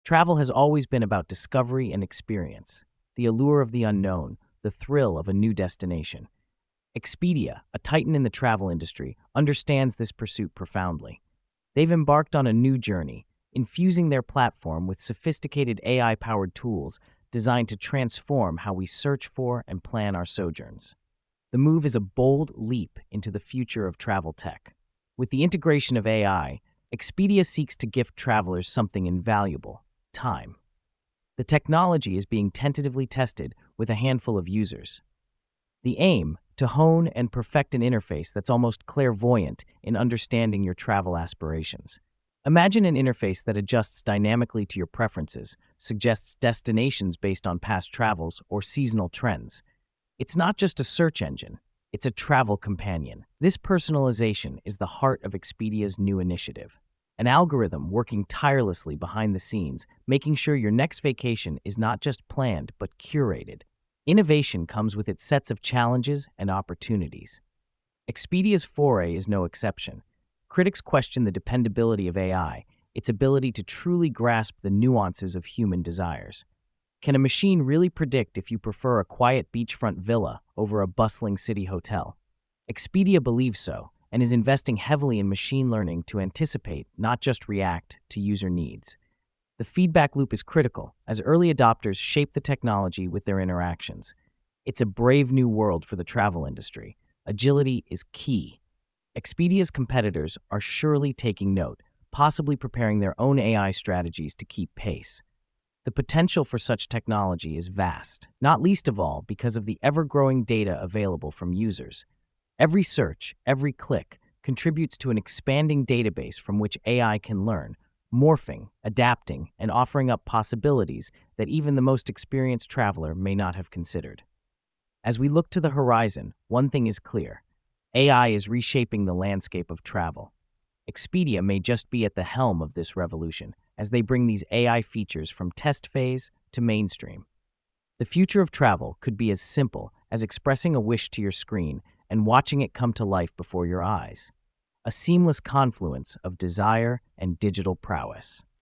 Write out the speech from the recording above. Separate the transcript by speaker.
Speaker 1: Travel has always been about discovery and experience, the allure of the unknown, the thrill of a new destination. Expedia, a titan in the travel industry, understands this pursuit profoundly. They've embarked on a new journey, infusing their platform with sophisticated AI-powered tools designed to transform how we search for and plan our sojourns. The move is a bold leap into the future of travel tech. With the integration of AI, Expedia seeks to gift travelers something invaluable: time. The technology is being tentatively tested with a handful of users. The aim, to hone and perfect an interface that's almost clairvoyant in understanding your travel aspirations. Imagine an interface that adjusts dynamically to your preferences, suggests destinations based on past travels or seasonal trends. It's not just a search engine, it's a travel companion. This personalization is the heart of Expedia's new initiative. An algorithm working tirelessly behind the scenes, making sure your next vacation is not just planned but curated. Innovation comes with its sets of challenges and opportunities. Expedia's foray is no exception. Critics question the dependability of AI, its ability to truly grasp the nuances of human desires. Can a machine really predict if you prefer a quiet beachfront villa over a bustling city hotel? Expedia believes so, and is investing heavily in machine learning to anticipate, not just react, to user needs. The feedback loop is critical as early adopters shape the technology with their interactions. It's a brave new world for the travel industry. Agility is key. Expedia's competitors are surely taking note, possibly preparing their own AI strategies to keep pace. The potential for such technology is vast, not least of all because of the ever-growing data available from users. Every search, every click, contributes to an expanding database from which AI can learn, morphing, adapting, and offering up possibilities that even the most experienced traveler may not have considered. As we look to the horizon, one thing is clear: AI is reshaping the landscape of travel. Expedia may just be at the helm of this revolution as they bring these AI features from test phase to mainstream. The future of travel could be as simple as expressing a wish to your screen and watching it come to life before your eyes. A seamless confluence of desire and digital prowess.